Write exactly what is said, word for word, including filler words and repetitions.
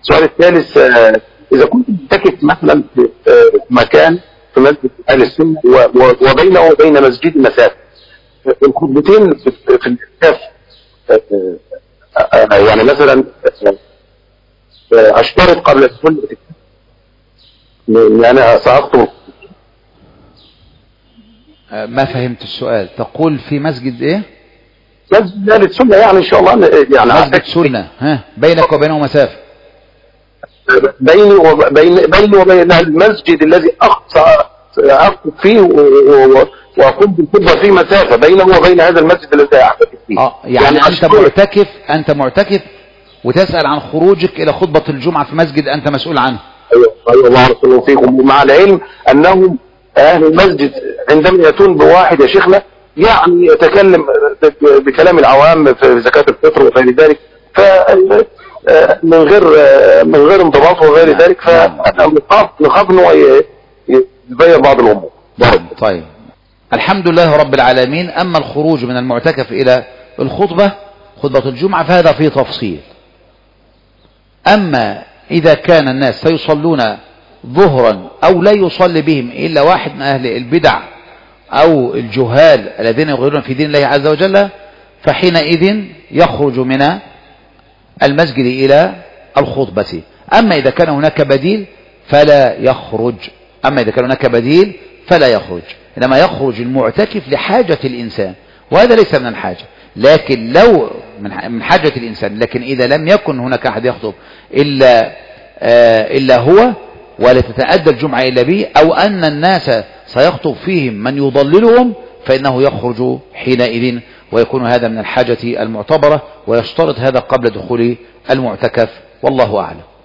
السؤال الثالث، إذا كنت معتكف مثلا في مكان في مسجد أهل السنة وبينه وبين مسجد مسافة، الخطبتين في الاعتكاف يعني مثلا أشترط قبل كل اعتكاف إن أنا سأخطب؟ ما فهمت السؤال. تقول في مسجد إيه؟ مسجد أهل السنة يعني إن شاء الله يعني مسجد سنة، ها بينك وبينه مسافة. بيني وبين بيني وبين المسجد الذي أخطب فيه وأقوم بالخطبة فيه مسافة بينه وبين هذا المسجد الذي أعتكف فيه. اه يعني, يعني أنت معتكف أنت معتكف وتسأل عن خروجك إلى خطبة الجمعة في مسجد أنت مسؤول عنه. أيوة أيوة الله رسوله فيكم. ومع العلم أنهم أهل المسجد عندما يأتون بواحد يا شيخنا يعني يتكلم بكلام العوام في زكاة الفطر وغير ذلك، ف من غير من غير انضباط وغير ذلك، فنخاف نخاف انه يغير بعض الامور. طيب الحمد لله رب العالمين. اما الخروج من المعتكف الى الخطبة خطبة الجمعة فهذا فيه تفصيل. اما اذا كان الناس سيصلون ظهرا او لا يصلي بهم الا واحد من اهل البدع او الجهال الذين يغيرون في دين الله عز وجل، فحينئذ يخرج من المسجد إلى الخطبة. أما إذا كان هناك بديل فلا يخرج أما إذا كان هناك بديل فلا يخرج إنما يخرج المعتكف لحاجة الإنسان، وهذا ليس من الحاجة، لكن لو من حاجة الإنسان، لكن إذا لم يكن هناك أحد يخطب إلا, آه إلا هو ولا تتأدى الجمعة إلا به، أو أن الناس سيخطب فيهم من يضللهم، فإنه يخرج حينئذ، ويكون هذا من الحاجة المعتبرة، ويشترط هذا قبل دخول المعتكف، والله أعلم.